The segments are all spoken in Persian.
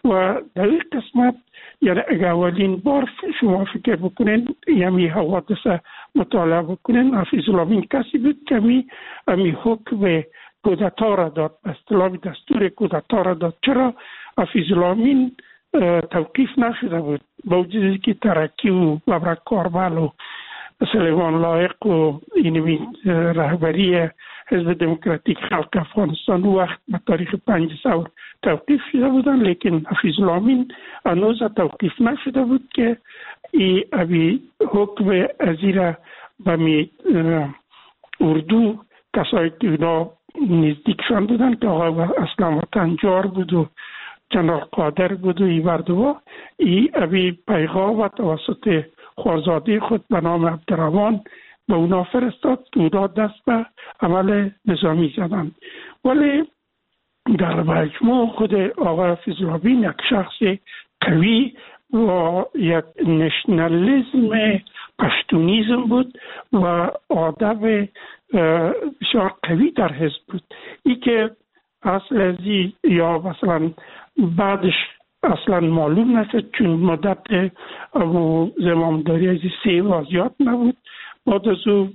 و در این قسمت یعنی اگر اولین بار شما فکر بکنین یعنی حوادث مطالعه بکنین، حفیظ الله کسی بود که امی حکم کودتا را داد، به اصطلاح دستور کودتا را داد. چرا حفیظ الله توقیف نشده بود؟ با وجودی که ترکی و ببرک کارمل و سلیمان لایق و اینمی رهبری حزب دموکراتیک خلق افغانستان وقت به تاریخ 5 ثور توقیف شده بودن، لیکن حفیظ الله هنوز توقیف نشده بود که ای حکم ازیره به اردو کسایی که اونا نزدیکشان بودن که آقای اسلام تنجار بود و جنرال قادر بود و ای وردوا، ای پیغام و توسط خوارزاده خود به نام عبدالرحمن به اونا فرستاد که اونا دست به عمل نظامی زدن. ولی در مجموع خود آقای حفیظ الله یک شخص قوی و یک نشنالیسم پشتونیزم بود و آدم بسیار قوی در حزب بود. ای که اصل ازی یا مثلا بعدش اصلا معلوم نشد، چون مدت زمامداری ازی 3 وازیات نبود. بعد از او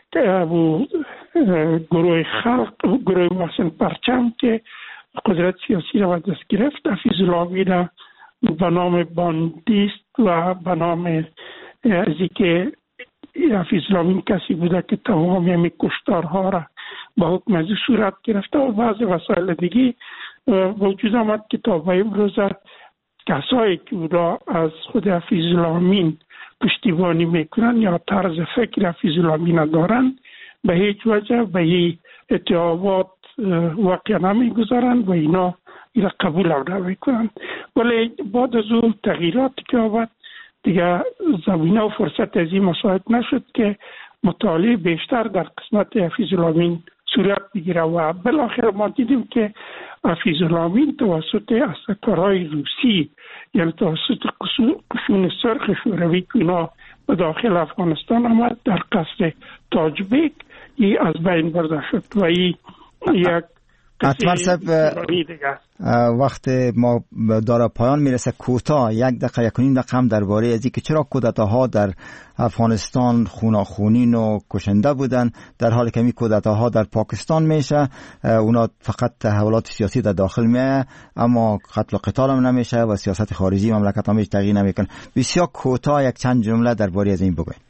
گروه خلق، گروه محسن پرچم که قدرت سیاسی را دست گرفت، حفیظ الله را به نام باندیست و به نام ازی که حفیظ الله کسی بوده که تمام همی کشتارها را با حکم ازی صورت گرفته و بعض وسایل دیگه وجود آمد که تا به امروز کسایی که او را از خود حفیظ الله پشتیبانی میکنن یا طرز فکر حفیظ الله ندارن، به هیچ وجه به این اتهامات واقع نمیگذارن و اینا قبول نمیکنن. ولی بعد از اون تغییراتی که آمد دیگه زمینه و فرصت از این مساعد نشد که مطالعه بیشتر در قسمت حفیظ الله صورت بگیره و بالاخره ما دیدیم که حفیظ الله توسط استکارهای روسی یعنی توسط قشون سرخ شوروی که اینا به داخل افغانستان آمد در قصر تاج بیک از بین برده شد و یک اطمر صاحب وقت ما داره پایان میرسه. کوتاه 1 دقیقه 1.5 دقیقه هم درباره از اینکه چرا کودتاها در افغانستان خوناخونین و کشنده بودن در حالی که این کودتاها در پاکستان میشه، اونا فقط تحولات سیاسی در داخل میه اما قتل و قتال هم نمیشه و سیاست خارجی مملکت هم هیچ تغییر نمیکنه. بسیار کوتاه یک چند جمله درباره از این بگوین.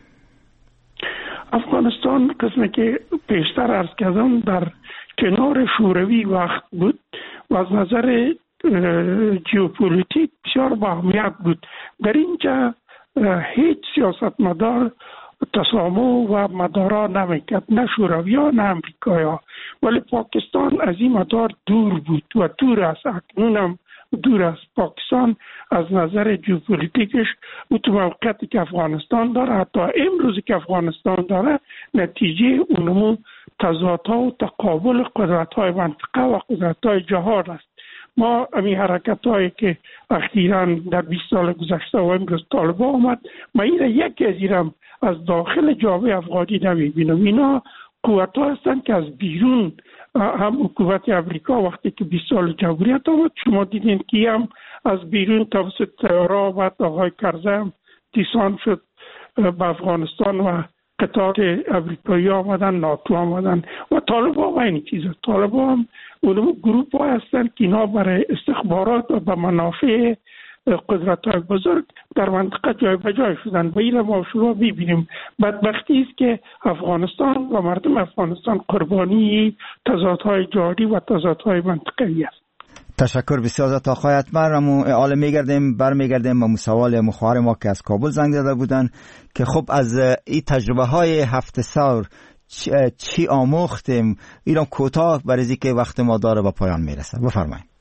افغانستان قسمی که پیشتر عرض کردم در کنار شوروی وقت بود و از نظر جیوپولیتیک بسیار با اهمیت بود. در اینجا هیچ سیاستمدار تسامح و مدارا نمیکرد، نه شوروی ها نه امریکایی ها. ولی پاکستان از این مدار دور بود و دور است، اکنون هم دور است. پاکستان از نظر جیوپولیتیکش او تو موقعیتی که افغانستان داره، حتی امروزی که افغانستان داره، نتیجه اونمو تضادها و تقابل قدرت‌های منطقه و قدرت‌های جهان است. ما امی حرکت‌هایی که اخیراً در 20 سال گذشته و امروز طالبان آمد، ما این یکی از اینم از داخل جامعه افغانی نمی‌بینم. اینا قوت‌ها هستند که از بیرون، هم حکومت امریکا وقتی که 20 سال جمهوریت آمد شما دیدین که هم از بیرون توسط طیاره آمد، آقای کرزی هم دیسان شد به افغانستان و قطار امریکایی آمدن، ناتو آمدن و طالبان و این چیزا. طالبان هم اونم گروپ ها هستن که اینا برای استخبارات و به منافع قدرت های بزرگ در منطقه جای به جای شدن و این ما شما ببینیم. بدبختی است که افغانستان و مردم افغانستان قربانی تضادهای جاری و تضادهای منطقه‌ای است. تشکر بسیار از آقای اطمر. حالا برمیگردیم به سوال مخوار ما که از کابل زنگ زده بودن که خب از این تجربه های 7 ثور چی آموختیم؟ ایران کوتاه برای که وقت ما داره به پایان میرسه. بفرمایید.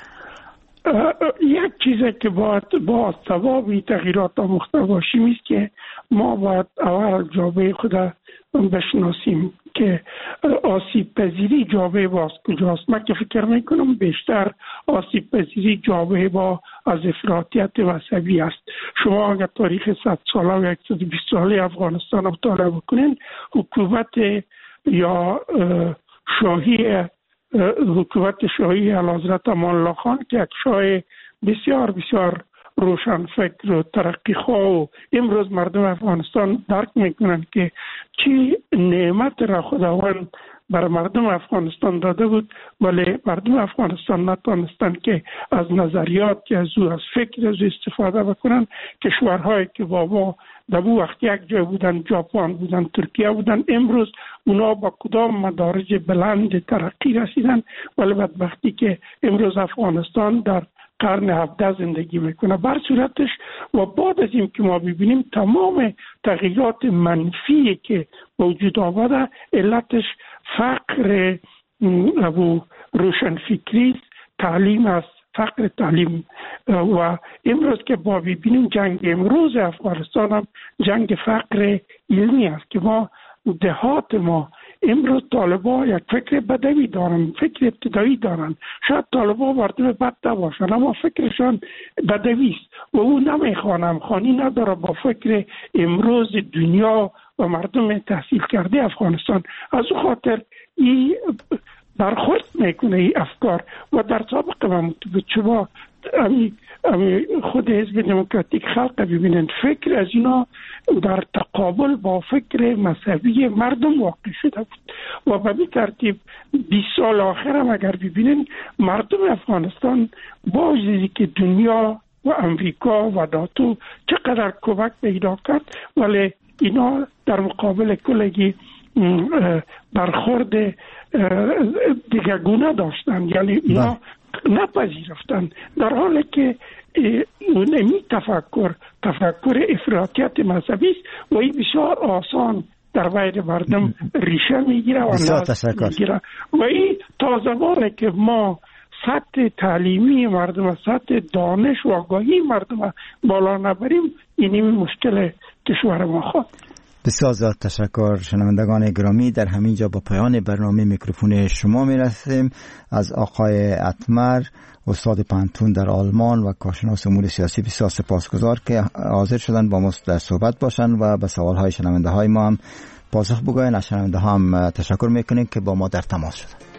یک چیزی که باید با ثواب تغییرات آموخته باشیم است که ما باید اول جامعه خود بشناسیم که آسیب پذیری جامعه باز کجاست. من که فکر میکنم بیشتر آسیب پذیری جامعه با از افراطیت مذهبی است. شما اگر تاریخ 100 ساله و 120 ساله افغانستان رو مطالعه بکنین، حکومت یا حکومت شاهی اعلیحضرت امان الله خان که یک شاه بسیار بسیار روشن فکر و ترقی خواه و امروز مردم افغانستان درک میکنند که چی نعمت را خداوند بر مردم افغانستان داده بود، ولی مردم افغانستان نتونستند که از نظریات که از فکر از استفاده بکنن. کشورهایی که بابا در اون وقت یک جای بودن، ژاپن بودن، ترکیه بودن، امروز اونا با کدام مدارج بلند ترقی رسیدن، ولی بدبختی که امروز افغانستان در قرن 17 زندگی میکنه. بر صورتش و بعد از این که ما ببینیم تمام تغییرات منفی که وجود آورده علتش فقر و روشنفکری تعلیم است، فقر تعلیم. و امروز که ما ببینیم جنگ امروز افغانستان هم جنگ فقر علمی است که ما دهات ما امروز طالبا یک فکر بدوی دارن، فکر ابتدایی دارن. شاید طالبا مردم بد نباشن اما فکرشان بدوی است و او نمیخوانم خانی نداره با فکر امروز دنیا و مردم تحصیل کرده افغانستان. از او خاطر این برخورد میکنه این افکار. و در سابق من شما خود حزب دموکراتیک خلق ببینند فکر از اینا در تقابل با فکر مذهبی مردم واقع شده بود و به این ترتیب 20 سال آخر هم اگر ببینید مردم افغانستان با وجودی که دنیا و امریکا و ناتو چقدر کمک پیدا کرد، ولی اینا در مقابل کلگی برخورد دیگرگونه داشتن، یعنی اینا نپذیرفتن، در حالی که اونمی تفکر افراطیت مذهبی است و این بسیار آسان در بین مردم ریشه میگیره و نفس میگیره و این تا زمانی که ما سطح تعلیمی مردم، سطح دانش و آگاهی مردم بالا نبریم اینی مشکل کشور ما خواهد. بسیار زیاد تشکر. شنوندگان گرامی، در همین جا با پایان برنامه میکروفون شما میرسیم. از آقای اتمر استاد پانتون در آلمان و کارشناس امور سیاسی بسیار سپاسگزار که حاضر شدن با ما در صحبت باشن و به سوالهای شنونده های ما هم پاسخ بگوین. از شنونده ها هم تشکر میکنیم که با ما در تماس شدن.